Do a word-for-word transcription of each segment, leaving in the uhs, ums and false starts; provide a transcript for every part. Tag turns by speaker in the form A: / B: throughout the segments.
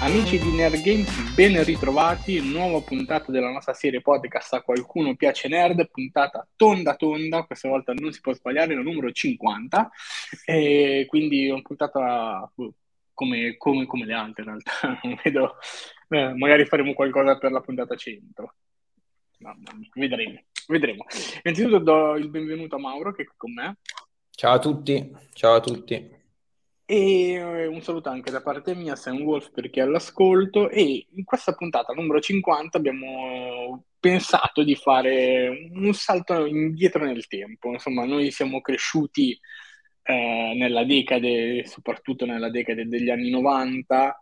A: Amici di Nerd Games, ben ritrovati, nuova puntata della nostra serie podcast A Qualcuno Piace Nerd, puntata tonda tonda, questa volta non si può sbagliare, la numero cinquanta, e quindi una puntata come, come, come le altre in realtà, non vedo, eh, magari faremo qualcosa per la puntata cento, mamma mia, vedremo, vedremo. Innanzitutto do il benvenuto a Mauro che è qui con me.
B: Ciao a tutti, ciao a tutti.
A: E un saluto anche da parte mia, Sam Wolf, per chi è all'ascolto. E in questa puntata numero cinquanta abbiamo pensato di fare un salto indietro nel tempo. Insomma, noi siamo cresciuti eh, nella decade, soprattutto nella decade degli anni novanta,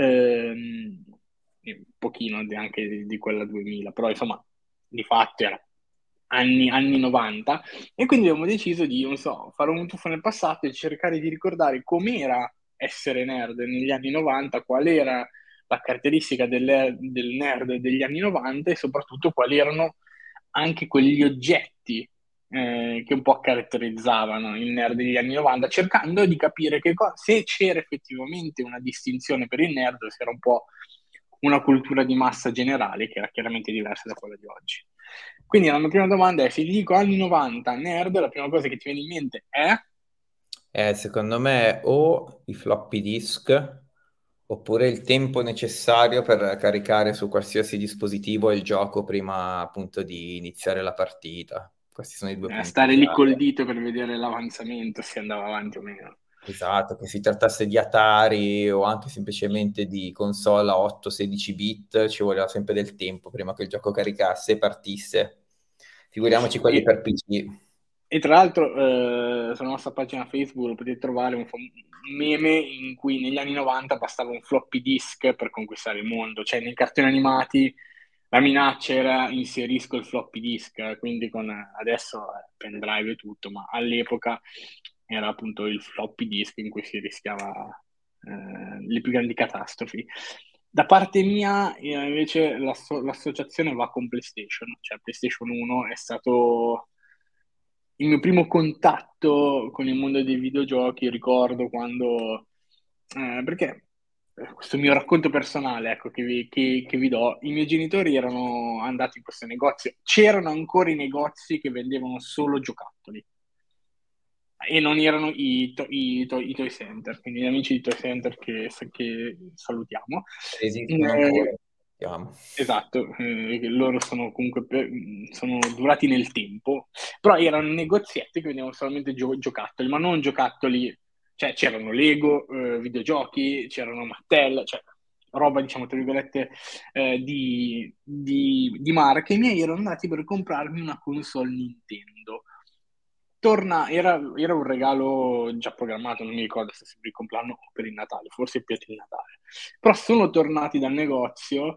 A: ehm, e un pochino anche di, di quella duemila, però insomma, di fatto era anni, anni novanta. E quindi abbiamo deciso di, non so, fare un tuffo nel passato e cercare di ricordare com'era essere nerd negli anni novanta, qual era la caratteristica del, del nerd degli anni novanta e soprattutto quali erano anche quegli oggetti eh, che un po' caratterizzavano il nerd degli anni novanta, cercando di capire che co- se c'era effettivamente una distinzione per il nerd, se era un po' una cultura di massa generale che era chiaramente diversa da quella di oggi. Quindi la mia prima domanda è, se ti dico anni novanta, nerd, la prima cosa che ti viene in mente è?
B: Eh, secondo me o i floppy disk oppure il tempo necessario per caricare su qualsiasi dispositivo il gioco prima appunto di iniziare la partita. Questi sono i due
A: Eh,
B: punti
A: stare lì col
B: chiave.
A: dito per vedere l'avanzamento, se andava avanti o meno.
B: Esatto, che si trattasse di Atari o anche semplicemente di console a otto sedici bit, ci voleva sempre del tempo prima che il gioco caricasse e partisse. Figuriamoci quelli
A: E,
B: per P C.
A: e tra l'altro, eh, sulla nostra pagina Facebook potete trovare un, fo- un meme in cui negli anni novanta bastava un floppy disk per conquistare il mondo. Cioè, nei cartoni animati la minaccia era inserisco il floppy disk, quindi con adesso eh, pendrive e tutto, ma all'epoca era appunto il floppy disk in cui si rischiava eh, le più grandi catastrofi. Da parte mia, eh, invece, l'asso- l'associazione va con PlayStation, cioè PlayStation uno è stato il mio primo contatto con il mondo dei videogiochi. Ricordo quando, eh, perché eh, questo mio racconto personale, ecco, che vi, che- che vi do, i miei genitori erano andati in questo negozio, c'erano ancora i negozi che vendevano solo giocattoli e non erano i, to- i to- i Toy Center, quindi gli amici di Toy Center che, che salutiamo.
B: Esistono ancora.
A: Eh,
B: Vediamo.
A: esatto, eh, loro sono comunque per- sono durati nel tempo, però erano negozietti che vendevano solamente gio- giocattoli, ma non giocattoli, cioè c'erano Lego, eh, videogiochi, c'erano Mattel, cioè roba, diciamo, tra virgolette, eh, di, di, di marca. I miei erano andati per comprarmi una console Nintendo. Torna, era, era un regalo già programmato, non mi ricordo se per il compleanno o per il Natale, forse più per il Natale. Però sono tornati dal negozio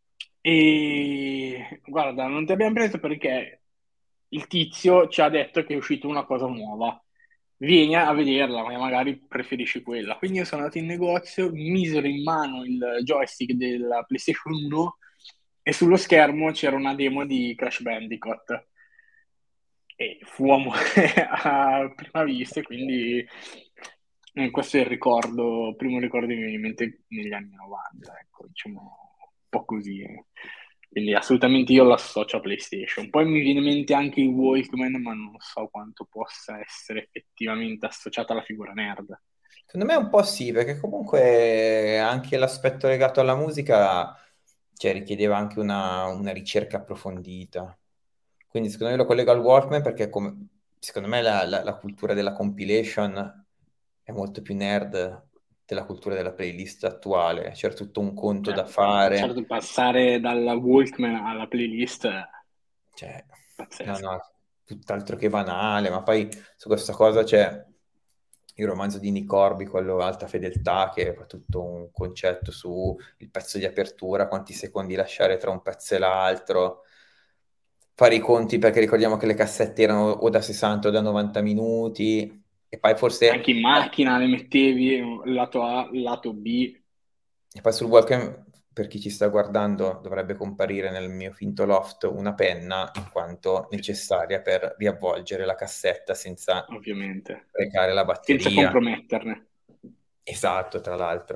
A: e guarda, non ti abbiamo preso perché il tizio ci ha detto che è uscita una cosa nuova. Vieni a vederla, ma magari preferisci quella. Quindi io sono andato in negozio, mi misero in mano il joystick della PlayStation uno e sullo schermo c'era una demo di Crash Bandicoot. E fu amore a prima vista, e quindi eh, questo è il ricordo, il primo ricordo che mi viene in mente negli anni novanta, ecco, diciamo un po' così. eh. Quindi assolutamente io l'associo a PlayStation. Poi mi viene in mente anche il Walkman, ma non so quanto possa essere effettivamente associata alla figura nerd.
B: Secondo me un po' sì, perché comunque anche l'aspetto legato alla musica, cioè, richiedeva anche una, una ricerca approfondita. Quindi secondo me lo collego al Walkman perché come- secondo me la, la- la cultura della compilation è molto più nerd della cultura della playlist attuale. C'era tutto un conto da
A: Certo,
B: fare.
A: certo, passare dalla Walkman alla playlist è
B: Cioè, no,
A: pazzesco.
B: no, tutt'altro che banale, ma poi su questa cosa c'è il romanzo di Nick Horby, quello Alta Fedeltà, che fa tutto un concetto su il pezzo di apertura, quanti secondi lasciare tra un pezzo e l'altro, fare i conti perché ricordiamo che le cassette erano o da sessanta o da novanta minuti, e poi forse...
A: Anche in macchina le mettevi lato A, lato B.
B: E poi sul Walkman, per chi ci sta guardando, dovrebbe comparire nel mio finto loft una penna, in quanto
A: Sì,
B: necessaria per riavvolgere la cassetta senza
A: ovviamente,
B: sprecare la
A: senza
B: batteria.
A: comprometterne.
B: Esatto, tra l'altro.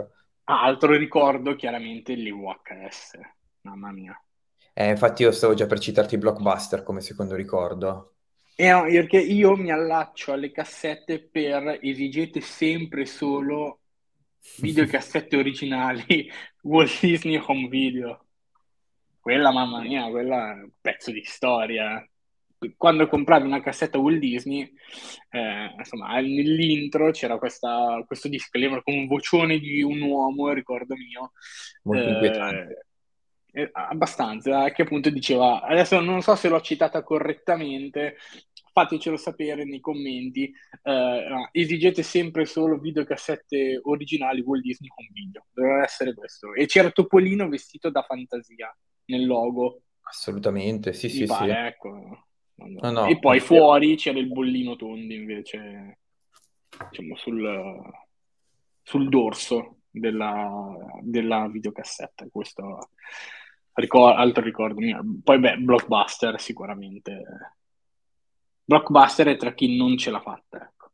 A: Ah, altro ricordo, chiaramente, il V H S. Mamma mia.
B: Eh, infatti io stavo già per citarti Blockbuster come secondo ricordo.
A: E no, perché io mi allaccio alle cassette per esigete sempre solo videocassette originali Walt Disney Home Video. Quella, mamma mia, quella è un pezzo di storia. Quando compravi una cassetta Walt Disney, eh, insomma, nell'intro c'era questa- questo disclaimer con un vocione di un uomo, ricordo mio,
B: Molto inquietante.
A: eh, eh, abbastanza, che appunto diceva, adesso non so se l'ho citata correttamente, fatecelo sapere nei commenti, eh, no, esigete sempre solo videocassette originali Walt Disney Home Video, doveva essere questo. E c'era Topolino vestito da fantasia nel logo,
B: Assolutamente, sì,
A: mi
B: sì, sì.
A: pare, ecco.
B: No,
A: E
B: no,
A: poi
B: anch'io.
A: fuori c'era il bollino tondi invece, diciamo, sul, sul dorso della, della videocassetta. Questo ricor- altro ricordo mio. Poi, beh, Blockbuster sicuramente. Blockbuster è tra chi non ce l'ha fatta, ecco.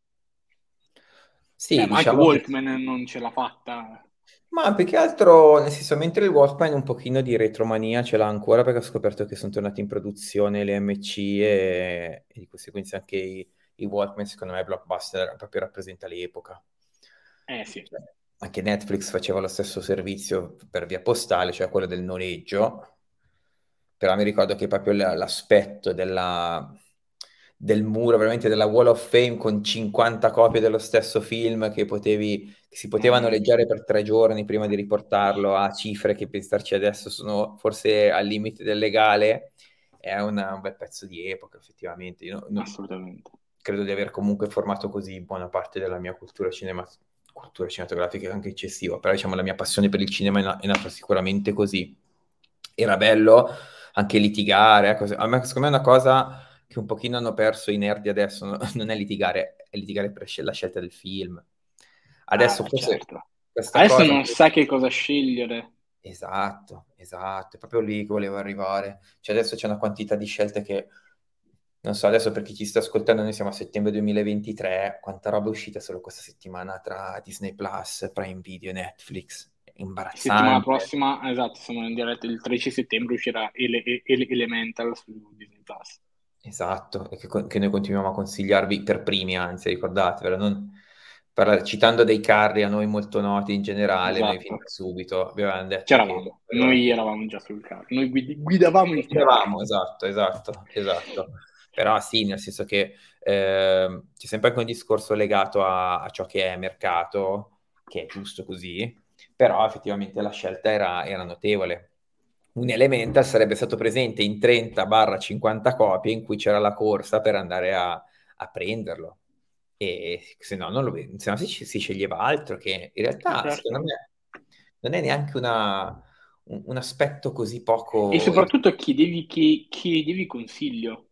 B: Sì,
A: Eh, ma anche
B: diciamo che...
A: Walkman non ce l'ha fatta.
B: Ma più che altro, nel senso, mentre il Walkman un pochino di retromania ce l'ha ancora perché ho scoperto che sono tornati in produzione le M C e, e di conseguenza anche i, i Walkman, secondo me Blockbuster proprio rappresenta l'epoca.
A: Eh sì,
B: Cioè, anche Netflix faceva lo stesso servizio per via postale, cioè quello del noleggio, però mi ricordo che proprio l- l'aspetto della, del muro, veramente della Wall of Fame con cinquanta copie dello stesso film che potevi, che si potevano
A: mamma mia,
B: leggere per tre giorni prima di riportarlo a cifre che pensarci adesso sono forse al limite del legale, è una- un bel pezzo di epoca, effettivamente. Io no- no-
A: assolutamente.
B: credo di aver comunque formato così buona parte della mia cultura cinema- cultura cinematografica, anche eccessiva, però diciamo la mia passione per il cinema è, na- è nata sicuramente così. Era bello anche litigare, ecco, a me, secondo me è una cosa che un pochino hanno perso i nerdi adesso, no? Non è litigare, è litigare per scel- la scelta del film. Adesso
A: Ah,
B: forse
A: certo.
B: questa
A: Adesso
B: cosa...
A: non sa che cosa scegliere.
B: Esatto, esatto, è proprio lì che volevo arrivare. Cioè adesso c'è una quantità di scelte che, non so, adesso per chi ci sta ascoltando, noi siamo a settembre duemilaventitré, quanta roba è uscita solo questa settimana tra Disney Plus, Prime Video e Netflix. È
A: Settimana
B: imbarazzante.
A: prossima, esatto, siamo in diretta il tredici settembre uscirà Ele- Ele- Elemental su Disney Plus.
B: Esatto, e che, co- che noi continuiamo a consigliarvi per primi, anzi, ricordatevelo, non parlare- citando dei carri a noi molto noti in generale, noi fin da
A: Esatto,
B: subito vi avevamo detto che...
A: c'eravamo, noi eravamo già sul carro, noi guid- guidavamo il carro.
B: Eravamo, esatto, esatto, esatto. Però sì, nel senso che ehm, c'è sempre anche un discorso legato a, a ciò che è mercato, che è giusto così, però effettivamente la scelta era, era notevole. Un Elemental sarebbe stato presente in trenta cinquanta copie in cui c'era la corsa per andare a, a prenderlo. E se no, non lo, se no si, si sceglieva altro, che in
A: Eh,
B: realtà secondo
A: certo.
B: me non è neanche una, un, un aspetto così
A: E
B: poco...
A: soprattutto chiedevi, chi- chiedevi consiglio.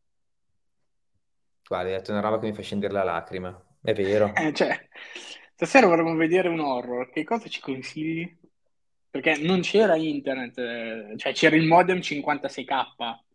B: Guarda, hai detto una roba che mi fa scendere la lacrima. È vero.
A: Eh, cioè, stasera vorremmo vedere un horror, che cosa ci consigli? Perché non c'era internet, eh, cioè c'era il modem cinquantasei K,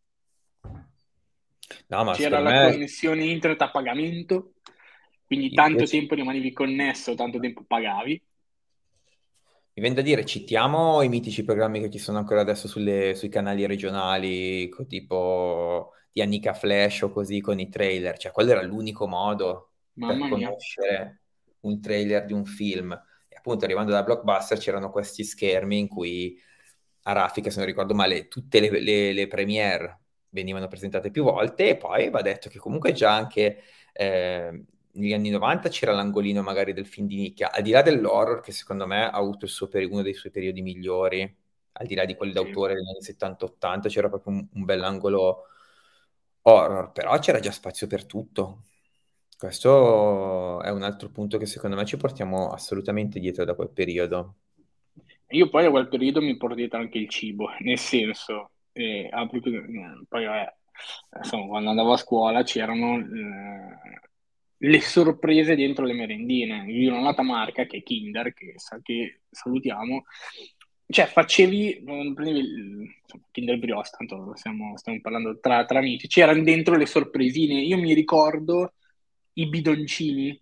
B: No, ma
A: c'era
B: secondo
A: la
B: me
A: connessione internet a pagamento, quindi
B: io
A: tanto
B: ci-
A: tempo rimanevi connesso, tanto tempo pagavi.
B: mi viene da dire, citiamo i mitici programmi che ci sono ancora adesso sulle- sui canali regionali, co- tipo di Annika Flash o così con i trailer. Cioè, quello era l'unico modo per
A: Mamma mia,
B: conoscere un trailer di un film. E appunto, arrivando da Blockbuster, c'erano questi schermi in cui a raffica, se non ricordo male, tutte le, le, le premiere venivano presentate più volte e poi va detto che comunque già anche eh, negli anni novanta c'era l'angolino magari del film di nicchia, al di là dell'horror che secondo me ha avuto il suo peri- uno dei suoi periodi migliori, al di là di quelli
A: sì.
B: d'autore degli anni settanta ottanta, c'era proprio un, un bell'angolo horror, però c'era già spazio per tutto. Questo è un altro punto che secondo me ci portiamo assolutamente dietro da quel periodo.
A: Io poi a quel periodo mi porto dietro anche il cibo, nel senso, eh, apro- eh, poi vabbè, insomma, quando andavo a scuola c'erano eh, le sorprese dentro le merendine. Io ho una nota marca che è Kinder, che, sa- che salutiamo, cioè facevi, non prendevi il insomma, Kinder Brioche, tanto stiamo, stiamo parlando tra, tra amici, c'erano dentro le sorpresine. Io mi ricordo i bidoncini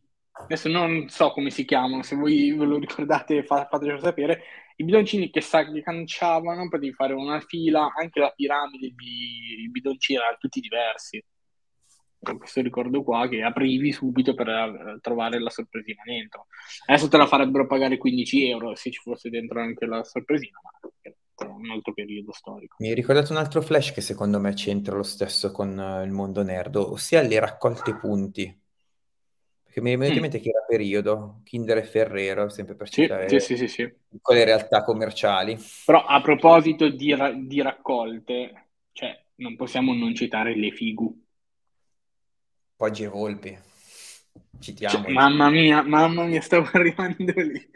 A: Adesso non so come si chiamano, se voi ve lo ricordate fa- fatecelo sapere. I bidoncini che s'agganciavano, potevi fare una fila, anche la piramide di i bidoncini erano tutti diversi. Ho questo ricordo qua che aprivi subito per eh, trovare la sorpresina dentro. Adesso te la farebbero pagare quindici euro se ci fosse dentro anche la sorpresina, ma è un altro periodo storico.
B: Mi hai ricordato un altro flash che secondo me c'entra lo stesso con eh, il mondo nerd, ossia le raccolte punti. Perché mi è venuto in
A: Mm,
B: mente che era periodo, Kinder e Ferrero, sempre per
A: sì, sì,
B: citare
A: sì, sì, sì.
B: piccole realtà commerciali.
A: Però a proposito di, ra- di raccolte, cioè, non possiamo non citare le figu.
B: Poggi e Volpi,
A: Cioè,
B: citiamoli.
A: mamma mia, mamma mia, stavo arrivando lì.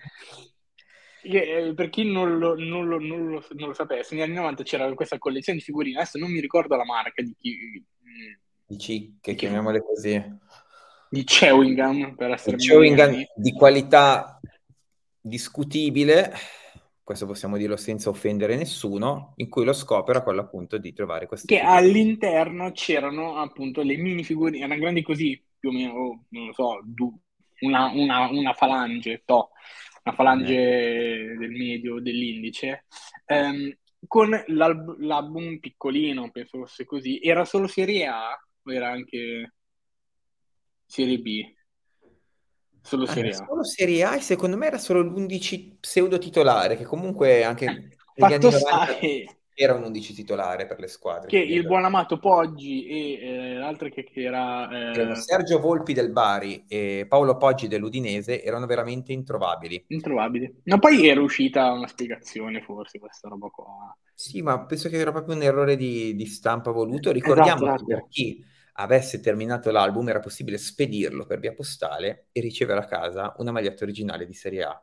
A: Che, eh, per chi non lo, non lo- non lo- non lo sapesse, negli anni novanta c'era questa collezione di figurine, adesso non mi ricordo la marca di chi, mm,
B: Dici che
A: di chi fu,
B: chiamiamole così.
A: di Chewing Gum, per
B: Il
A: essere
B: chewing gum
A: moderni,
B: di qualità discutibile, questo possiamo dirlo senza offendere nessuno, in cui lo scopo era quello appunto di trovare queste
A: che
B: figurine.
A: all'interno c'erano appunto le mini figurine, erano grandi così, più o meno, oh, non lo so, du- una, una- una falange, to, una
B: Eh,
A: falange del medio, dell'indice, ehm, con l'alb- l'album piccolino, penso fosse così. Era solo serie A o era anche serie B? Solo
B: Allora,
A: serie A.
B: solo Serie A e secondo me era solo l'undici pseudo titolare, che comunque
A: Eh,
B: anche negli anni
A: Fatto sta
B: novanta
A: che,
B: era un undici titolare per le squadre,
A: che
B: quindi
A: il
B: aveva-
A: buon amato Poggi e eh, l'altro che, che
B: erano
A: era eh,
B: Sergio Volpi del Bari e Paolo Poggi dell'Udinese, erano veramente introvabili.
A: introvabili. Ma poi era uscita una spiegazione, forse, questa roba qua.
B: Sì, ma penso che era proprio un errore di, di stampa voluto.
A: Esatto,
B: Ricordiamo che per
A: esatto.
B: chi avesse terminato l'album era possibile spedirlo per via postale e ricevere a casa una maglietta originale di Serie A.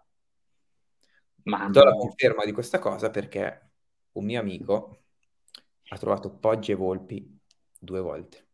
B: Do
A: Mamma
B: la
A: mia.
B: conferma di questa cosa perché un mio amico ha trovato Poggi e Volpi due volte.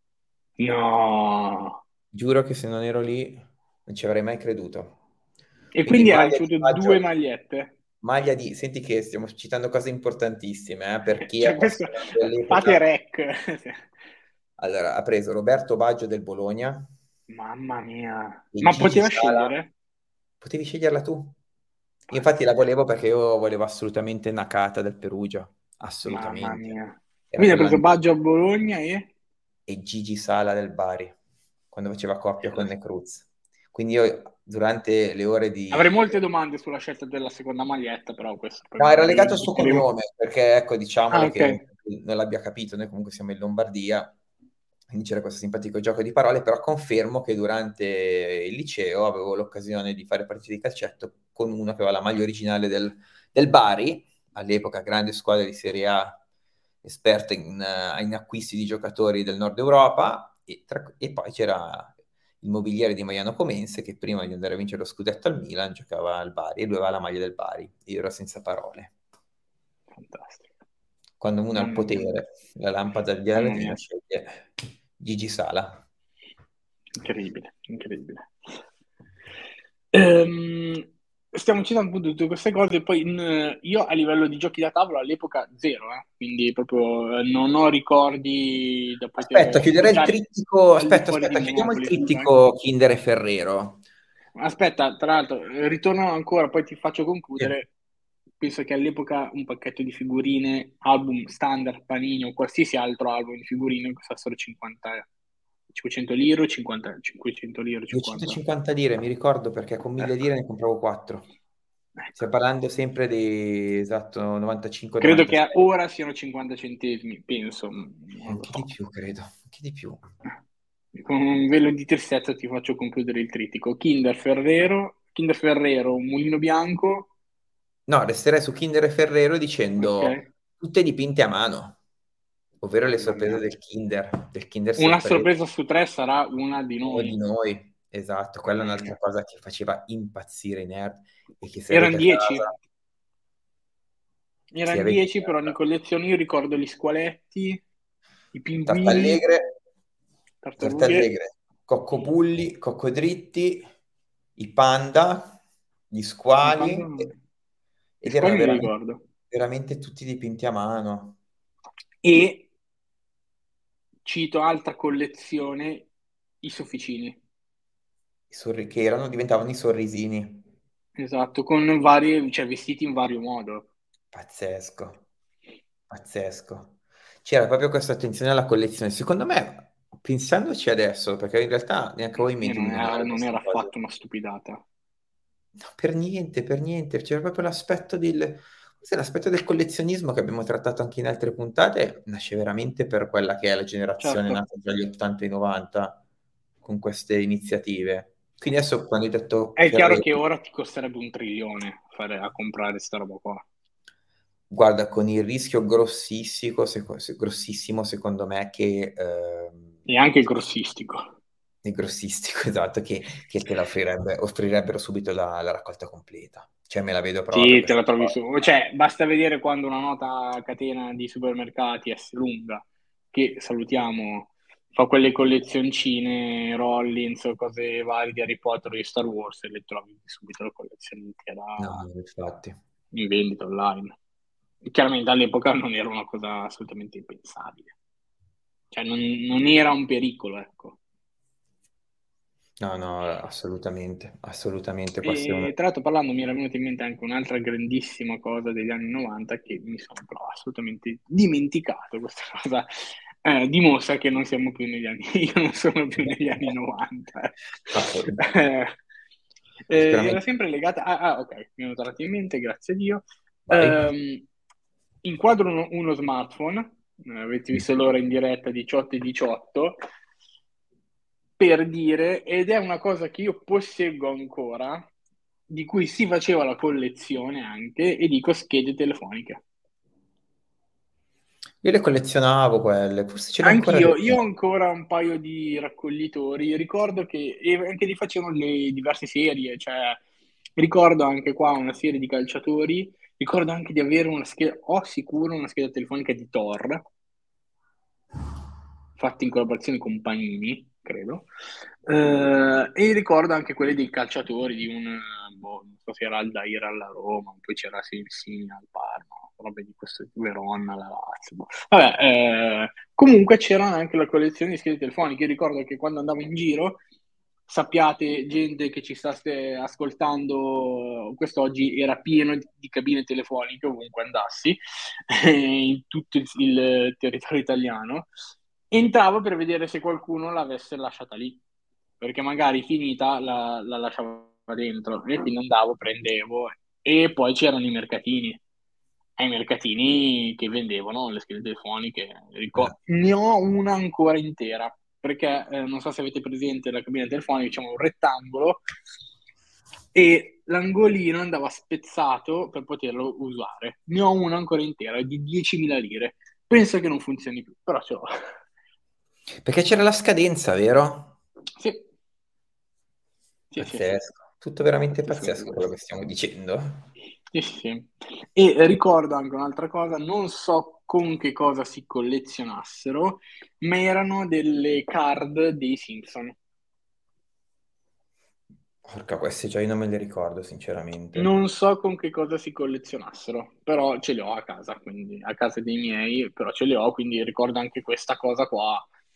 A: No.
B: Giuro che se non ero lì non ci avrei mai creduto.
A: E
B: Quindi
A: quindi ha
B: maglia di
A: ricevuto due
B: Baggio,
A: magliette.
B: maglia di... Senti che stiamo citando cose importantissime, eh, per chi è
A: Cioè, questo
B: appassionato
A: fate
B: dell'epoca.
A: rec.
B: Allora, ha preso Roberto Baggio del Bologna
A: Mamma mia.
B: e
A: Ma
B: Gigi
A: poteva
B: Sala.
A: scegliere?
B: Potevi sceglierla tu. Io infatti la
A: Pazzesco.
B: volevo perché io volevo assolutamente Nakata del Perugia.
A: Mamma
B: Assolutamente.
A: mia.
B: Era
A: Quindi ha
B: quella
A: preso Baggio a Bologna e...
B: e Gigi Sala del Bari, quando faceva coppia con Necruz. Quindi io durante le ore
A: Avrei
B: di...
A: molte domande sulla scelta della seconda maglietta, però questo poi
B: No, era
A: magari lo
B: legato al suo
A: discuteremo.
B: cognome, perché ecco,
A: Ah,
B: diciamolo
A: ok.
B: che non l'abbia capito, noi comunque siamo in Lombardia, quindi c'era questo simpatico gioco di parole, però confermo che durante il liceo avevo l'occasione di fare partite di calcetto con uno che aveva la maglia originale del, del Bari, all'epoca grande squadra di Serie A, esperta in, eh, in acquisti di giocatori del nord Europa, e, tra- e poi c'era il mobiliere di Mariano Comense che prima di andare a vincere lo scudetto al Milan giocava al Bari e lui aveva la maglia del Bari. Io ero senza parole.
A: Fantastico.
B: Quando uno ha il
A: Mamma mia.
B: potere, la lampada di
A: Mamma
B: Aladino
A: mia.
B: sceglie Gigi Sala.
A: Incredibile, incredibile. Ehm, stiamo citando appunto tutte queste cose, poi in- io a livello di giochi da tavolo all'epoca zero, eh, quindi proprio eh, non ho ricordi da
B: Aspetta,
A: poter
B: chiuderei il
A: citare
B: trittico.
A: al di
B: Aspetta,
A: fuori di
B: aspetta, chiudiamo il
A: Monopoli, vai.
B: trittico Kinder e Ferrero.
A: Aspetta, tra l'altro, eh, ritorno ancora, poi ti faccio
B: Sì.
A: concludere. Penso che all'epoca un pacchetto di figurine, album standard, Panini o qualsiasi altro album di figurine costassero cinquanta, cinquecento lire o cinquanta, cinquecento lire, cinquanta.
B: duecentocinquanta lire, mi ricordo perché con mille
A: Ecco,
B: lire ne compravo quattro.
A: ecco.
B: Stiamo parlando sempre di esatto
A: Credo che
B: novantacinque novantasei.
A: ora siano cinquanta centesimi, penso, non lo
B: Anche di
A: so.
B: più, credo. Anche di più.
A: Con un velo di tristezza ti faccio concludere il trittico. Kinder Ferrero, Kinder Ferrero, Mulino Bianco,
B: No, resterei su Kinder e Ferrero
A: ok?
B: dicendo tutte dipinte a mano, ovvero le
A: Mamma
B: sorprese
A: mia.
B: del Kinder, del Kinder
A: Una
B: sorpresa.
A: sorpresa su tre sarà una di
B: Uno di
A: noi.
B: noi, esatto, quella è
A: Mamma
B: un'altra
A: mia.
B: cosa che faceva impazzire i nerd e che se avete
A: Erano
B: a
A: dieci.
B: casa, se
A: Erano
B: avete
A: dieci per ogni collezione. Io ricordo gli squaletti, i pinguini,
B: tartallegre,
A: tartarughe,
B: tartallegre, coccopulli, coccodritti, i panda, gli
A: i panda,
B: squali,
A: gli
B: ed erano
A: squali me li
B: veramente,
A: ricordo.
B: veramente tutti dipinti a mano.
A: E cito altra collezione, i sofficini.
B: I sorri- che erano, diventavano i sorrisini.
A: Esatto, con vari, cioè vestiti in vario modo.
B: Pazzesco, pazzesco. C'era proprio questa attenzione alla collezione. Secondo me, pensandoci adesso, perché in realtà neanche voi mi
A: E non era,
B: indovinate
A: non
B: queste
A: era
B: cose.
A: affatto una stupidata.
B: No, per niente, per niente. C'era proprio l'aspetto del... forse l'aspetto del collezionismo che abbiamo trattato anche in altre puntate, nasce veramente per quella che è la generazione
A: Certo,
B: nata tra gli ottanta e i novanta con queste iniziative. Quindi adesso quando hai detto
A: è chiaro che
B: Ferrero,
A: ora ti costerebbe un trilione fare, a comprare sta roba qua.
B: guarda, con il rischio grossissimo, seco- se- grossissimo secondo me che... ehm,
A: E anche grossistico.
B: il grossistico, esatto, che, che te la offrirebbe, offrirebbero subito la, la raccolta completa. Cioè me la vedo proprio
A: Sì, te
B: questa
A: la trovi
B: cosa.
A: su. Cioè, basta vedere quando una nota catena di supermercati S lunga, che salutiamo, fa quelle collezioncine, Rollins o cose varie di Harry Potter o di Star Wars e le trovi subito la collezione intera
B: No, no, infatti.
A: in vendita online. Chiaramente all'epoca non era una cosa assolutamente impensabile. Cioè, non, non era un pericolo, ecco.
B: No, no, assolutamente, assolutamente. Qua siamo...
A: E tra l'altro parlando mi era venuta in mente anche un'altra grandissima cosa degli anni novanta che mi sono però assolutamente dimenticato. Questa cosa eh, dimostra che non siamo più negli anni, io non sono più negli anni novanta.
B: Assolutamente.
A: Eh, eh, era
B: Sicuramente.
A: sempre legata... Ah, ah, ok, mi è tornato in mente, grazie a Dio.
B: Vai.
A: Ehm, inquadro uno, uno smartphone, eh, avete visto l'ora in diretta diciotto e diciotto, per dire, ed è una cosa che io posseggo ancora, di cui si faceva la collezione anche, e dico schede telefoniche.
B: Io le collezionavo quelle, forse ce le ho ancora
A: Anch'io, io ho
B: dentro.
A: ancora un paio di raccoglitori, ricordo che e anche li facevano le diverse serie, cioè ricordo anche qua una serie di calciatori, ricordo anche di avere una scheda, ho sicuro una scheda telefonica di Thor, fatti in collaborazione con Panini, credo. Eh, e ricordo anche quelle dei calciatori di un, boh, non so se era Aldair alla Roma, poi c'era Sensini al Parma, robe di questo tipo, Verona alla Lazio. Boh. Vabbè, eh, comunque c'era anche la collezione di schede telefoniche. Io ricordo che quando andavo in giro, sappiate, gente che ci sta ascoltando quest'oggi, era pieno di, di cabine telefoniche ovunque andassi, in tutto il, il territorio italiano. Entravo per vedere se qualcuno l'avesse lasciata lì, perché magari finita la, la lasciava dentro, e quindi andavo, prendevo, e poi c'erano i mercatini, ai mercatini che vendevano le schede telefoniche.
B: Eh,
A: Ricor- ne ho una ancora intera, perché eh, non so se avete presente la cabina telefonica, diciamo un rettangolo, e l'angolino andava spezzato per poterlo usare. Ne ho una ancora intera, è di diecimila lire. Penso che non funzioni più, però ce l'ho.
B: Perché c'era la scadenza, vero?
A: Sì, sì, sì, sì.
B: Pazzesco. Tutto veramente
A: Pazzesco anche
B: pazzesco quello
A: questo.
B: che stiamo dicendo.
A: Sì, sì, sì. E ricordo anche un'altra cosa, non so con che cosa si collezionassero, ma erano delle card dei Simpson.
B: Porca, questi già io non me li ricordo, sinceramente.
A: Non so con che cosa si collezionassero, però ce le ho a casa, quindi a casa dei miei, però ce le ho, quindi ricordo anche questa cosa qua.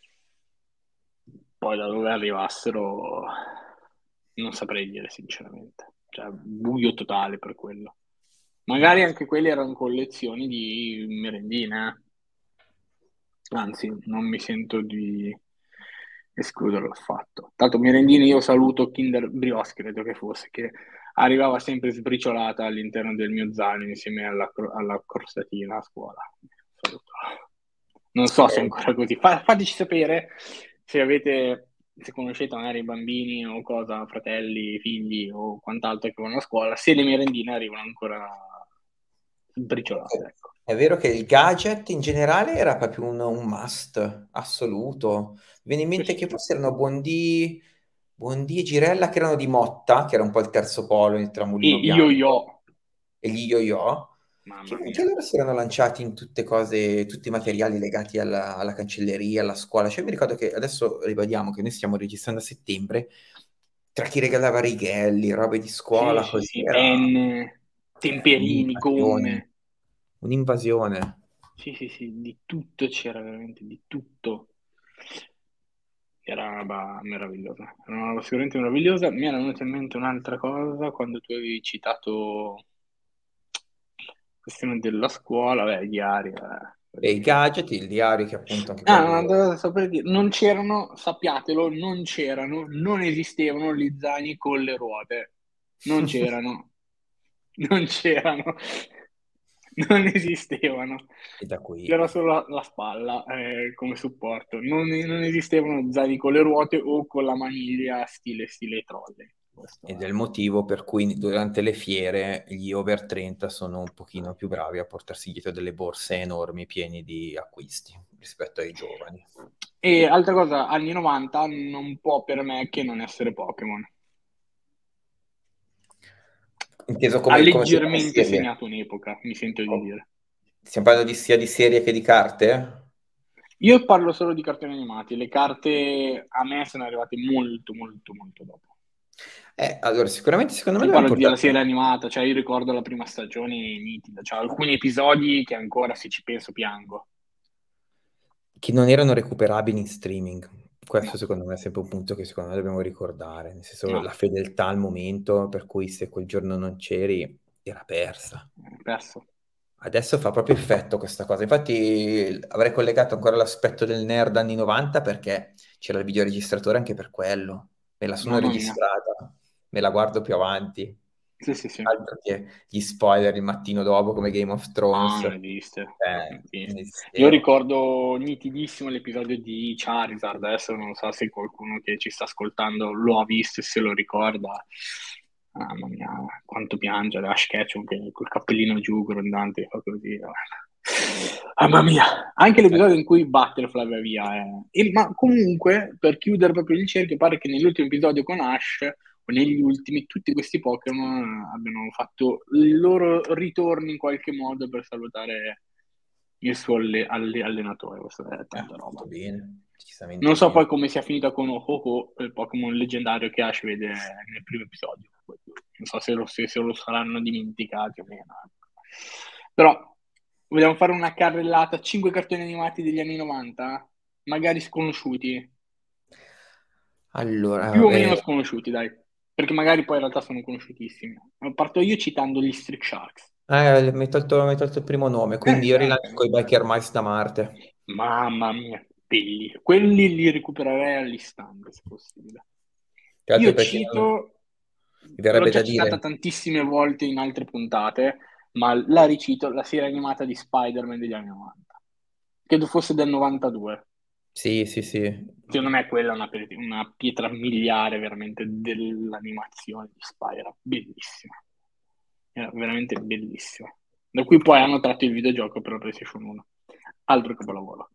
A: Poi da dove arrivassero non saprei dire sinceramente, cioè buio totale per quello. Magari
B: No.
A: anche quelle erano collezioni di merendine, eh. Anzi, non mi sento di escluderlo affatto. Tanto merendine io saluto Kinder Brioche, credo che fosse, che arrivava sempre sbriciolata all'interno del mio zaino insieme alla, cro- alla crostatina a scuola. Saluto. Non so se è
B: Eh,
A: ancora così. Fa- fateci sapere se avete, se conoscete magari bambini o cosa, fratelli, figli o quant'altro che vanno a scuola, se le merendine arrivano ancora sbriciolate, ecco.
B: È vero che il gadget in generale era proprio un, un must assoluto. Mi viene in
A: Sì,
B: mente
A: sì,
B: che
A: sì.
B: forse erano Bondi, Bondi e Girella che erano di Motta, che era un po' il terzo polo, il
A: E
B: tramulino
A: io-yo,
B: bianco, e gli yo-yo, che
A: mamma
B: anche
A: mia.
B: loro si erano lanciati in tutte cose, tutti i materiali legati alla, alla cancelleria, alla scuola. Cioè mi ricordo che adesso ribadiamo che noi stiamo registrando a settembre, tra chi regalava righelli, robe di
A: Sì,
B: scuola,
A: sì,
B: così
A: sì,
B: era
A: penne, temperini,
B: un'invasione,
A: gomme.
B: un'invasione.
A: Sì, sì, sì, di tutto c'era veramente, di tutto. Era una roba meravigliosa, era una roba sicuramente meravigliosa. Mi era venuta in mente un'altra cosa quando tu avevi citato questione della scuola, beh, i diari, eh,
B: E i
A: quelli.
B: gadget, il diario, che appunto anche
A: Ah, ma
B: quelli...
A: dovete sapere dire, non c'erano, sappiatelo, non c'erano, non esistevano gli zaini con le ruote. Non c'erano, non c'erano, non esistevano.
B: E da qui...
A: C'era solo la, la spalla eh, come supporto. Non, non esistevano zaini con le ruote o con la maniglia stile, stile trolley. Questo
B: Ed è
A: è.
B: il motivo per cui durante le fiere gli over trenta sono un pochino più bravi a portarsi dietro delle borse enormi piene di acquisti rispetto ai giovani.
A: E altra cosa, anni novanta non può per me che non essere Pokémon.
B: Inteso
A: Ha
B: come, come tipo di
A: leggermente
B: serie.
A: segnato un'epoca, mi sento di
B: Oh.
A: dire.
B: Stiamo parlando di, sia di serie che di carte?
A: Io parlo solo di cartoni animati, le carte a me sono arrivate molto, molto, molto dopo.
B: Eh, allora, sicuramente secondo me
A: Io
B: dobbiamo
A: parlo della
B: portare...
A: serie animata, cioè io ricordo la prima stagione nitida, cioè alcuni episodi che ancora se ci penso piango.
B: che non erano recuperabili in streaming. Questo
A: No,
B: secondo me è sempre un punto che secondo me dobbiamo ricordare, nel senso
A: no,
B: la fedeltà al momento per cui se quel giorno non c'eri era persa.
A: perso.
B: Adesso fa proprio effetto questa cosa. Infatti avrei collegato ancora l'aspetto del nerd anni novanta perché c'era il videoregistratore anche per quello. Me la sono
A: Mamma mia.
B: registrata, me la guardo più avanti.
A: Sì, sì, sì.
B: Altro che gli spoiler il mattino dopo come Game of
A: Ah,
B: Thrones.
A: non esiste. Non
B: Eh, non
A: esiste. Io
B: esisteva.
A: ricordo nitidissimo l'episodio di Charizard, adesso non so se qualcuno che ci sta ascoltando lo ha visto e se lo ricorda. Mamma mia, quanto piangere, Ash Ketchum che col cappellino giù, grondante, fa così. Mamma mia, anche
B: Eh,
A: l'episodio in cui Butterfly va via. eh. E- ma comunque, per chiudere proprio il cerchio, pare che nell'ultimo episodio con Ash o negli ultimi, tutti questi Pokémon abbiano fatto il loro ritorno in qualche modo per salutare il suo alle- alle- allenatore. Questa è
B: eh,
A: tanta roba.
B: fatto bene,
A: Non
B: decisamente
A: so
B: bene.
A: poi come sia finita con Ho-Oh, il Pokémon leggendario che Ash vede nel primo episodio. Non so se lo, se, se lo saranno dimenticati o meno. ecco. Però, vogliamo fare una carrellata, cinque cartoni animati degli anni novanta? Magari sconosciuti. Più
B: Allora,
A: o
B: eh,
A: meno sconosciuti, dai. Perché magari poi in realtà sono conosciutissimi. Parto io citando gli Street Sharks.
B: eh, mi hai tolto, mi hai tolto il primo nome,
A: Eh,
B: quindi io
A: ok.
B: rilancio con i Biker Mice da Marte.
A: Mamma mia, belli. Quelli li recupererei all'istante, se possibile.
B: Tra l'altro
A: Io
B: perché non-
A: cito,
B: mi
A: l'ho
B: verrebbe
A: già
B: da
A: citata
B: dire,
A: tantissime volte in altre puntate, ma la ricito, la serie animata di Spider-Man degli anni novanta. Credo fosse del novantadue.
B: sì, sì, sì,
A: Secondo me quella è una, pe- una pietra miliare veramente dell'animazione di Spider-Man. Bellissima. Era veramente bellissima. Da cui poi hanno tratto il videogioco per la PlayStation uno. Altro capolavoro.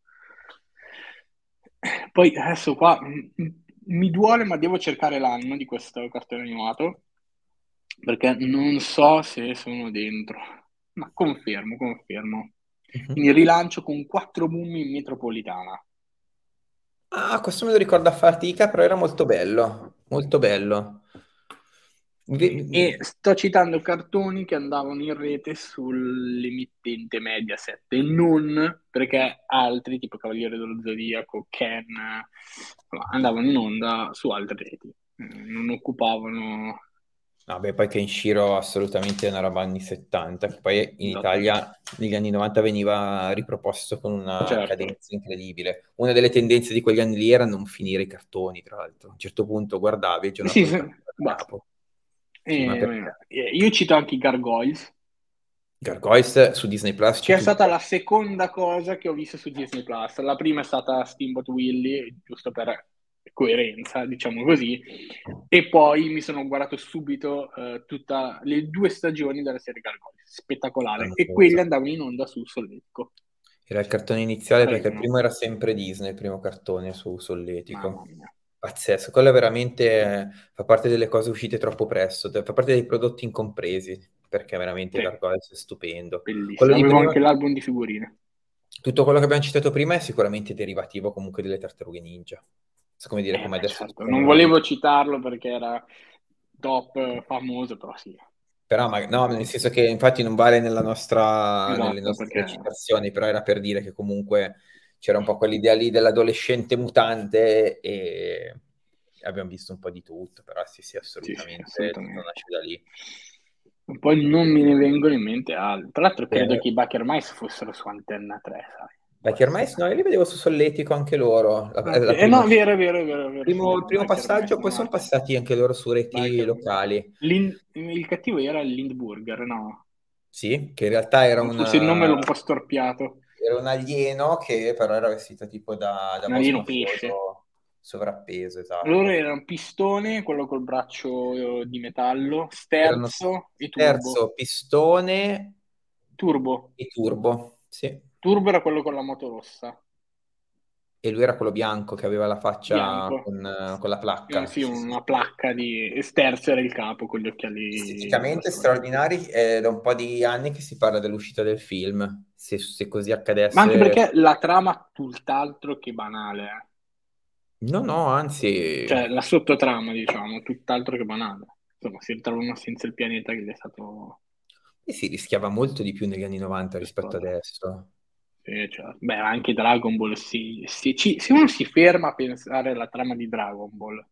A: Poi adesso qua m- m- mi duole, ma devo cercare l'anno di questo cartone animato perché non so se sono dentro. Ma confermo, confermo.
B: Mhm.
A: Quindi rilancio con quattro mumie in metropolitana.
B: Ah, questo me lo ricordo a fatica, però era molto bello, molto bello.
A: E
B: Vi-
A: sto citando cartoni che andavano in rete sull'emittente Mediaset e non perché altri, tipo Cavaliere dello Zodiaco, Ken, insomma, andavano in onda su altre reti. Eh, Non occupavano.
B: Vabbè, poi Kenshiro assolutamente è una roba anni settanta, che poi in
A: Esatto.
B: Italia negli anni novanta veniva riproposto con una
A: Certo.
B: cadenza incredibile. Una delle tendenze di quegli anni lì era non finire i cartoni, tra l'altro. A un certo punto guardavi il giorno
A: Sì,
B: dopo
A: sì,
B: ripartiva da
A: basta.
B: capo. Sì, ma perché?
A: E, eh, io cito anche i Gargoyles,
B: Gargoyles su Disney Plus
A: che
B: c'è
A: è stata
B: tutto.
A: la seconda cosa che ho visto su Disney Plus. La prima è stata Steamboat Willie, giusto per coerenza, diciamo così, e poi mi sono guardato subito eh, tutte le due stagioni della serie Gargoyles, spettacolare, e quelle
B: Clamoroso.
A: andavano in onda su Solletico.
B: Era il cartone iniziale perché il
A: Primo,
B: primo era sempre Disney, il primo cartone su
A: mamma
B: Solletico.
A: mia.
B: Pazzesco, quello veramente eh, fa parte delle cose uscite troppo presto, de- fa parte dei prodotti incompresi, perché veramente
A: Sì,
B: Gargoyles è stupendo. Quello
A: bellissimo.
B: di
A: Avevo
B: prima,
A: anche l'album di figurine.
B: tutto quello che abbiamo citato prima è sicuramente derivativo comunque delle tartarughe ninja. So come dire,
A: Eh
B: come
A: beh,
B: adesso
A: certo, non
B: esistono i...
A: volevo citarlo perché era top eh, famoso, però sì,
B: Però, ma- no, nel senso che infatti non vale nella nostra, nelle
A: esatto,
B: nostre
A: perché
B: citazioni, però era per dire che comunque c'era un po' quell'idea lì dell'adolescente mutante e abbiamo visto un po' di tutto, però sì, sì,
A: Sì, sì,
B: assolutamente, tutto
A: assolutamente.
B: nasce da lì.
A: Poi non me ne vengono in mente altri. Tra l'altro credo
B: Eh,
A: che i Baker Mice fossero su Antenna tre, sai? Può
B: Biker Mice,
A: essere.
B: no, io li vedevo su Solletico anche loro, la,
A: Ok,
B: la
A: eh
B: prima,
A: no, vero, vero, vero, vero,
B: primo,
A: sono
B: il primo
A: Baker Mice,
B: passaggio, poi sono
A: no,
B: passati anche loro su reti
A: Baker.
B: locali.
A: Lin- il cattivo era il Lindburger, no?
B: Sì, che in realtà era
A: Non
B: un,
A: so se il nome l'ho un po' storpiato.
B: era un alieno che però era vestito tipo da, da
A: Un
B: boss
A: alieno pesce.
B: mafioso sovrappeso,
A: Loro
B: esatto.
A: erano Pistone, quello col braccio di metallo,
B: Erano
A: Sterzo e Turbo.
B: Terzo, Pistone
A: Turbo.
B: e Turbo, sì.
A: Turbo era quello con la moto rossa.
B: E lui era quello bianco che aveva la faccia
A: Bianco.
B: con, eh, con la
A: Eh,
B: placca.
A: sì,
B: Sì, sì,
A: una
B: sì.
A: placca di... e Sterzo era il capo con gli occhiali da
B: Esteticamente
A: sole.
B: straordinari, è da un po' di anni che si parla dell'uscita del film. Se, se così
A: Ma anche
B: accadesse,
A: perché la trama tutt'altro che banale, eh.
B: no, no, anzi,
A: Cioè la sottotrama, diciamo, tutt'altro che banale. Insomma, si ritrovano senza il pianeta che gli è stato
B: e si rischiava molto di più negli anni novanta rispetto
A: esploso.
B: adesso.
A: Sì, cioè, beh, anche Dragon Ball, sì, sì, ci- se uno si ferma a pensare alla trama di Dragon Ball,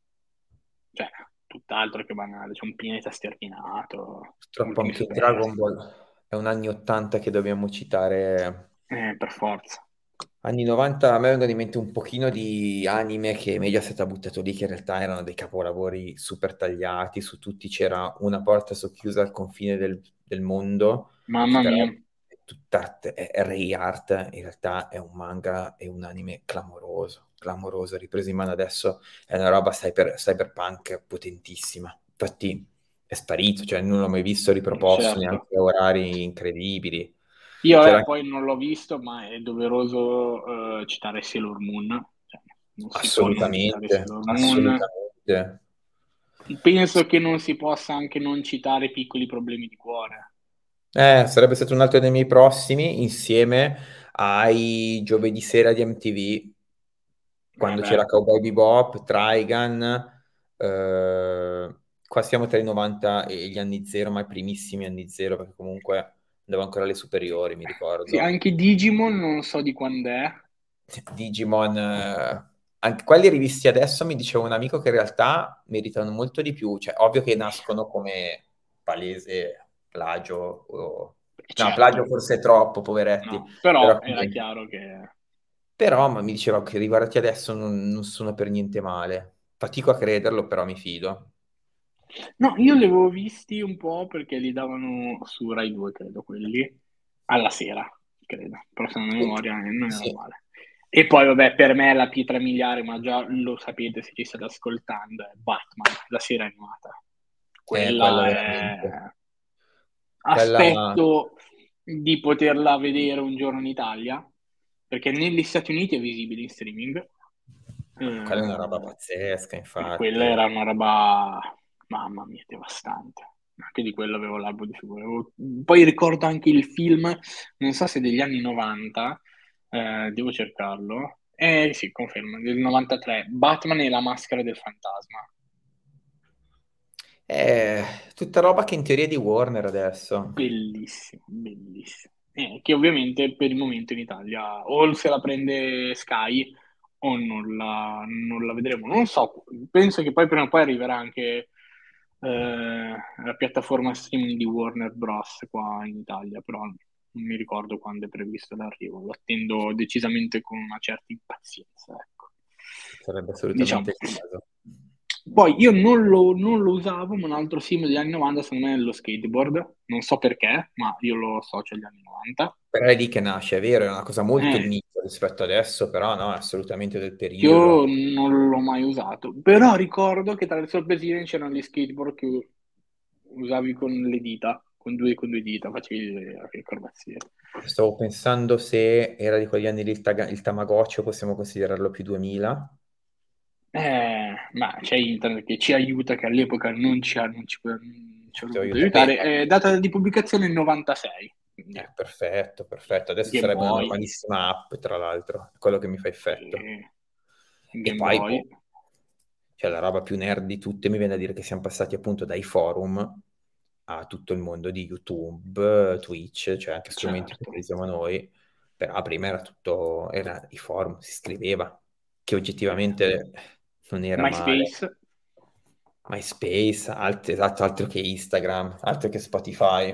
A: cioè, tutt'altro che banale, c'è un pianeta sterminato,
B: Purtroppo
A: ultimi
B: anche Dragon
A: superstiti,
B: Ball è un anni ottanta che dobbiamo citare.
A: eh, per forza.
B: Anni novanta a me vengono in mente un pochino di anime che Mediaset ha buttato lì, che in realtà erano dei capolavori super tagliati, su tutti c'era una porta socchiusa al confine del, del mondo, che
A: Mamma
B: però
A: mia,
B: è tutta è, è Ray Art, in realtà è un manga e un anime clamoroso, clamoroso, ripreso in mano adesso, è una roba cyber, cyberpunk potentissima. Infatti è sparito, cioè non l'ho mai visto riproposto
A: certo.
B: neanche a orari incredibili.
A: Io
B: C'era
A: eh,
B: anche
A: poi non l'ho visto, ma è doveroso eh, citare Sailor Moon, cioè, non si può non citare
B: assolutamente,
A: Sailor Moon.
B: assolutamente.
A: Penso che non si possa anche non citare piccoli problemi di cuore.
B: Eh, sarebbe stato un altro dei miei prossimi, insieme ai giovedì sera di M T V, quando
A: Vabbè,
B: c'era Cowboy Bebop, Trigun, eh, qua siamo tra i novanta e gli anni zero, ma i primissimi anni zero, perché comunque andavo ancora alle superiori, mi
A: sì,
B: ricordo.
A: anche Digimon non so di quando è.
B: Digimon, eh, anche quelli rivisti adesso mi diceva un amico che in realtà meritano molto di più, cioè ovvio che nascono come palese plagio, o... no, plagio
A: Certo,
B: forse è troppo, poveretti,
A: no,
B: però,
A: però era
B: come-
A: chiaro che...
B: però ma mi diceva che riguardati adesso non, non sono per niente male. Fatico a crederlo, però mi fido.
A: No, io li avevo visti un po' perché li davano su Rai due, credo, quelli, alla sera, credo, però se non ho
B: Sì,
A: memoria eh, non era
B: sì.
A: male. E poi, vabbè, per me la pietra miliare, ma già lo sapete se ci state ascoltando, è Batman, la serie animata.
B: Eh, quella
A: Quella
B: veramente.
A: è...
B: Quella,
A: Aspetto di poterla vedere un giorno in Italia, perché negli Stati Uniti è visibile in streaming.
B: quella è una roba
A: Eh,
B: pazzesca,
A: ma quella era
B: infatti.
A: una roba, mamma mia, devastante. Anche di quello avevo l'albo di figure. Avevo- Poi ricordo anche il film, non so se degli anni novanta, eh, devo cercarlo. Eh sì, confermo, del novantatré, Batman e la maschera del fantasma.
B: È tutta roba che in teoria è di Warner adesso.
A: Bellissimo, bellissimo. Eh, che ovviamente per il momento in Italia o se la prende Sky o non la, non la vedremo. Non so, penso che poi prima o poi arriverà anche eh, la piattaforma streaming di Warner Bros. Qua in Italia, però non mi ricordo quando è previsto l'arrivo. Lo attendo decisamente con una certa impazienza, ecco.
B: Sarebbe
A: Diciamo.
B: assolutamente il caso.
A: Poi io non lo, non lo usavo, ma un altro sim degli anni novanta secondo me è lo skateboard. Non so perché, ma io lo associo agli anni novanta.
B: Però è lì che nasce, è vero, è una cosa molto di
A: Eh,
B: nicchia rispetto adesso, però no, è assolutamente del
A: io
B: periodo.
A: non l'ho mai usato, però ricordo che tra le sorpresine c'erano gli skateboard che usavi con le dita, con due, con due dita, facevi le, le acrobazie.
B: Stavo pensando se era di quegli anni lì il, taga- il Tamagotchi, o possiamo considerarlo più duemila.
A: Eh, ma c'è internet che ci aiuta, che all'epoca non ci ha, non ci, non ci ha
B: Ti
A: voluto
B: aiuta. Beh,
A: aiutare. Eh, data di pubblicazione novantasei, quindi
B: eh, perfetto, perfetto. Adesso
A: Game
B: sarebbe una
A: Boy,
B: normalissima app, tra l'altro, è quello che mi fa effetto.
A: eh,
B: E
A: Game
B: poi,
A: Boy,
B: boh, cioè la roba più nerd di tutte, mi viene a dire che siamo passati appunto dai forum a tutto il mondo di YouTube, Twitch, cioè anche strumenti che
A: certo.
B: utilizziamo noi. Però prima era tutto, era i forum, si scriveva, che oggettivamente non era male.
A: MySpace,
B: MySpace, alt- esatto, altro che Instagram, altro che Spotify.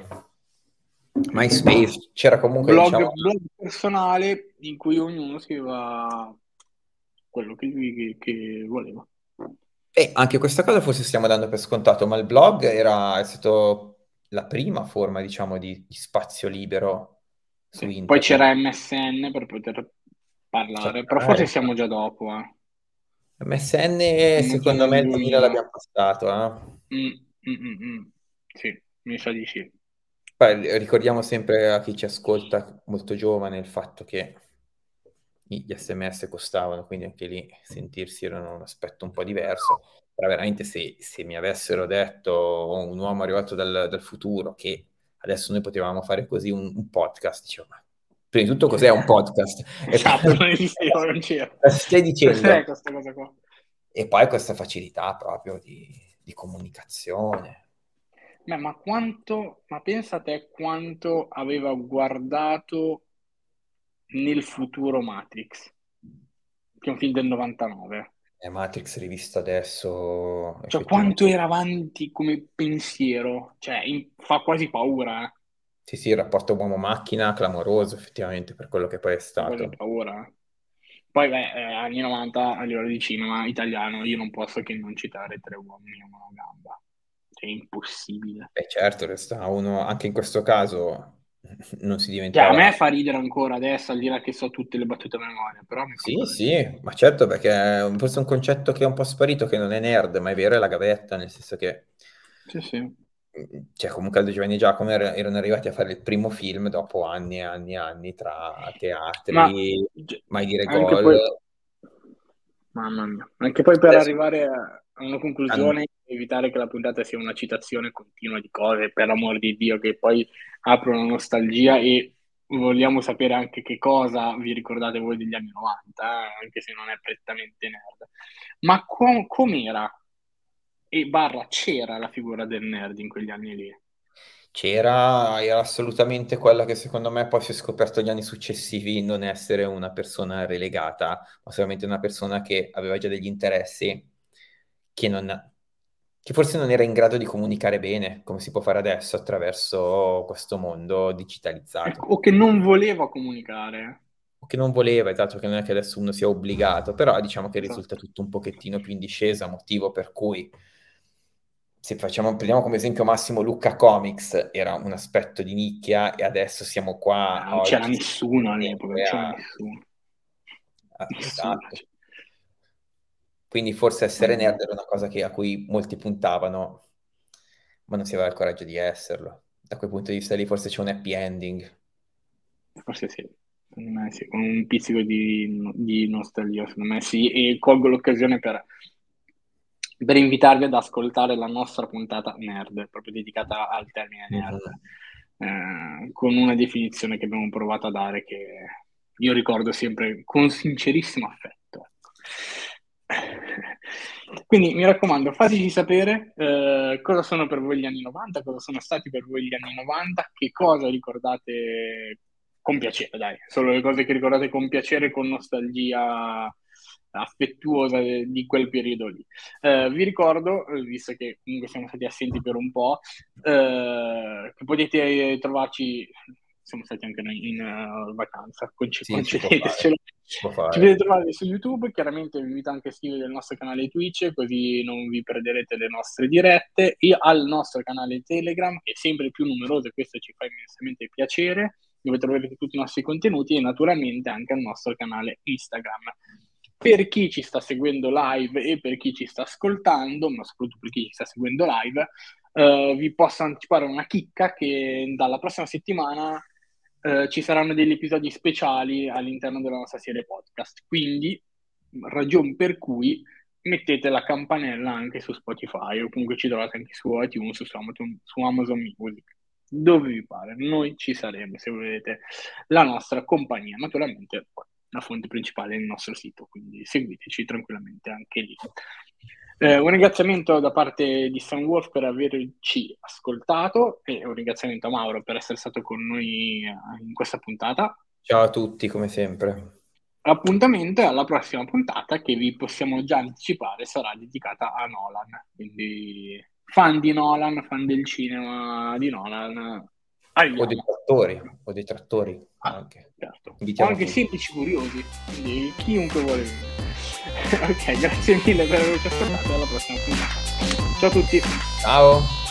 B: MySpace, c'era comunque,
A: blog,
B: diciamo...
A: blog personale in cui ognuno scriveva quello che, che, che voleva.
B: E anche questa cosa forse stiamo dando per scontato, ma il blog era, è stato la prima forma, diciamo, di, di spazio libero su
A: Sì. Poi
B: internet.
A: c'era M S N per poter parlare, però forse
B: Chattare.
A: siamo già dopo, eh.
B: M S N
A: Siamo già
B: secondo
A: nel
B: me il duemila
A: duemila.
B: l'abbiamo passato, eh.
A: Mm, mm, mm, mm. Sì, mi sa di sì.
B: Poi ricordiamo sempre a chi ci ascolta molto giovane il fatto che gli S M S costavano, quindi anche lì sentirsi era un aspetto un po' diverso. Però veramente se, se mi avessero detto "Oh, un uomo arrivato dal, dal futuro che adesso noi potevamo fare così un, un podcast", dicevo, ma prima di tutto cos'è un podcast? E
A: Esatto,
B: poi
A: non esisteva, non c'era.
B: cosa stai
A: Cos'è
B: dicendo?
A: questa cosa qua?
B: E poi questa facilità proprio di, di comunicazione.
A: Beh, ma quanto, ma pensa a te quanto aveva guardato nel futuro Matrix, che è un film del novantanove.
B: E Matrix rivisto adesso,
A: Cioè, quanto
B: effettivamente.
A: era avanti come pensiero, cioè, in- fa quasi paura, eh.
B: Sì, sì, il rapporto uomo-macchina clamoroso, effettivamente, per quello che poi è
A: Fa quasi
B: stato.
A: paura, eh. Poi, beh, eh, anni novanta a livello di cinema italiano, io non posso che non citare Tre uomini e una gamba. Cioè, è impossibile.
B: E certo, resta uno, anche in questo caso, non si
A: Cioè, a me
B: diventava...
A: fa ridere ancora adesso, al di là che so tutte le battute a memoria, però mi fa
B: Sì,
A: ancora ridere.
B: sì, ma certo, perché è un- forse un concetto che è un po' sparito, che non è nerd, ma è vero, è la gavetta, nel senso che,
A: Sì, sì.
B: mm, cioè, comunque Aldo Giovanni e Giacomo er- erano arrivati a fare il primo film dopo anni e anni e anni tra
A: Ma
B: teatri,
A: gi-
B: mai dire
A: anche
B: gol.
A: poi, mamma mia, anche poi per
B: Adesso
A: arrivare a a una
B: hanno-
A: conclusione, evitare che la puntata sia una citazione continua di cose, per amor di Dio, che poi aprono nostalgia e vogliamo sapere anche che cosa vi ricordate voi degli anni novanta, eh, anche se non è prettamente nerd. Ma com- com'era e barra c'era la figura del nerd in quegli anni lì?
B: C'era, era assolutamente quella che secondo me poi si è scoperto negli anni successivi non essere una persona relegata, ma solamente una persona che aveva già degli interessi che, non, che forse non era in grado di comunicare bene, come si può fare adesso attraverso questo mondo digitalizzato.
A: Ecco, o che non voleva comunicare.
B: O che non voleva, esatto, che non è che adesso uno sia obbligato, però diciamo che risulta
A: Esatto.
B: tutto un pochettino più in discesa, motivo per cui se facciamo, prendiamo come esempio Massimo Lucca Comics, era un aspetto di nicchia e adesso siamo
A: Eh,
B: qua
A: non c'era
B: oggi
A: nessuno all'epoca, non c'era
B: a-
A: nessuno.
B: a-
A: Nessuno.
B: esatto. Quindi forse essere
A: Cioè.
B: nerd era una cosa che- a cui molti puntavano, ma non si aveva il coraggio di esserlo. Da quel punto di vista lì forse c'è un happy ending.
A: Forse sì, secondo me sì, con un pizzico di, di nostalgia, secondo me sì, e colgo l'occasione per, per invitarvi ad ascoltare la nostra puntata nerd, proprio dedicata al termine nerd,
B: Mhm.
A: eh, con una definizione che abbiamo provato a dare che io ricordo sempre con sincerissimo affetto. Quindi mi raccomando, fateci sapere eh, cosa sono per voi gli anni novanta, cosa sono stati per voi gli anni novanta, che cosa ricordate con piacere, dai, solo le cose che ricordate con piacere, con nostalgia affettuosa de- di quel periodo lì. Eh, vi ricordo, eh, visto che comunque siamo stati assenti per un po', eh, che potete trovarci, siamo stati anche noi in uh, vacanza, conce-
B: Sì, si può fare.
A: concedetecelo.
B: Si può
A: Ci
B: fare.
A: potete trovare su YouTube, chiaramente vi invito anche a iscrivervi al nostro canale Twitch, così non vi perderete le nostre dirette, e al nostro canale Telegram, che è sempre più numeroso e questo ci fa immensamente piacere, dove troverete tutti i nostri contenuti e naturalmente anche al nostro canale Instagram. Per chi ci sta seguendo live e per chi ci sta ascoltando, ma soprattutto per chi ci sta seguendo live, eh, vi posso anticipare una chicca che dalla prossima settimana eh, ci saranno degli episodi speciali all'interno della nostra serie podcast. Quindi, ragion per cui mettete la campanella anche su Spotify o comunque ci trovate anche su iTunes, su Amazon, su Amazon Music, dove vi pare. Noi ci saremo se volete la nostra compagnia. Naturalmente, la fonte principale è il nostro sito, quindi seguiteci tranquillamente anche lì. Eh, un ringraziamento da parte di Sunwolf per averci ascoltato e un ringraziamento a Mauro per essere stato con noi in questa puntata.
B: Ciao a tutti, come sempre.
A: Appuntamento è alla prossima puntata che vi possiamo già anticipare sarà dedicata a Nolan. Quindi fan di Nolan, fan del cinema di Nolan,
B: O
A: arriviamo.
B: detrattori, o detrattori
A: Ah,
B: anche.
A: certo. O
B: Invitiamo
A: anche
B: tutti.
A: semplici curiosi, quindi chiunque vuole venire. Ok, grazie mille per averci ascoltato e alla prossima puntata. Ciao a tutti.
B: Ciao!